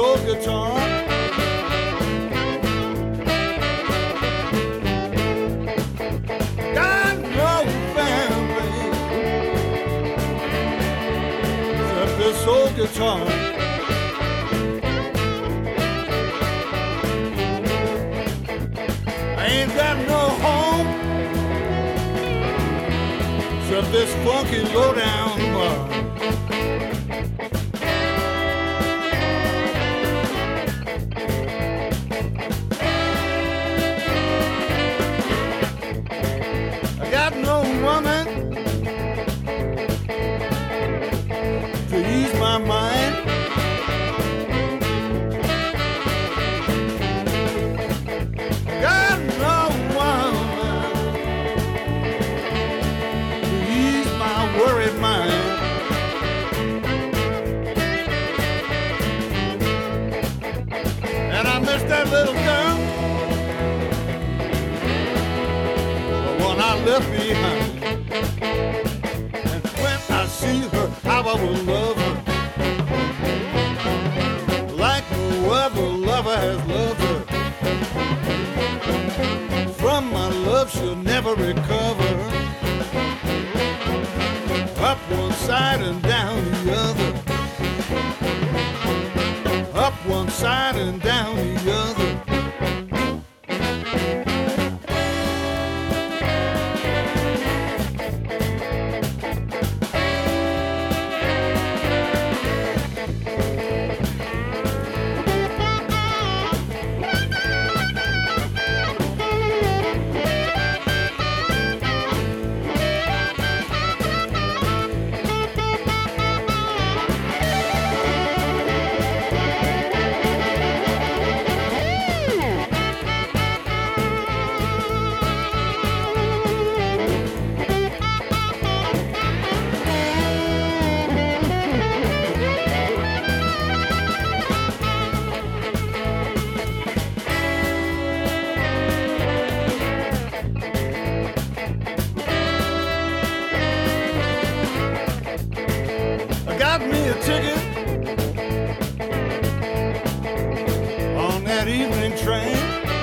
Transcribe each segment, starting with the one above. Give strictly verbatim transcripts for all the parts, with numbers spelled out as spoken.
old guitar. Got no family except this old guitar. I ain't got no home except this funky low-down bar. I got no woman to ease my mind. Got no woman to ease my worried mind. And I miss that little girl, the one I left behind. And when I see her, how I will love her like no other lover has loved her. From my love she'll never recover. Up one side and down the other. Up one side and down the other. Got me a ticket on that evening train.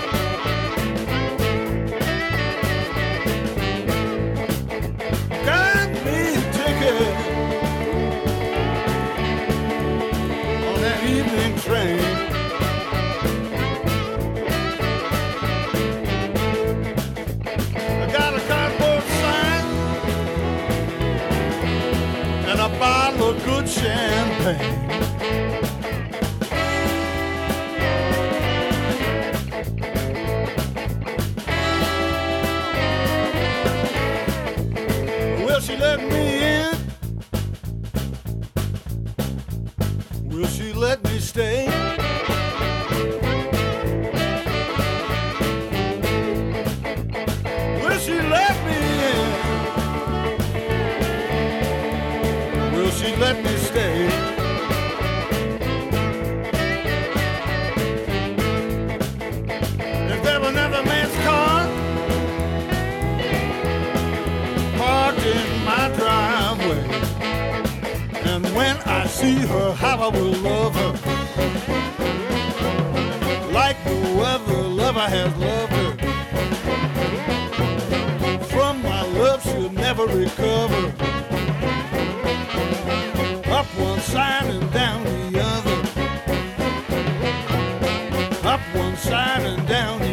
Got me a ticket on that evening train. I got a cardboard sign and a bottle of good champagne. Will she let me in? Will she let me stay? Will she let me in? Will she let me stay? If there were another man's car parked in my driveway, and when I see her, how I will love her like no other lover has loved her. From my love she'll never recover. Up one side and down the other. Up one side and down the other.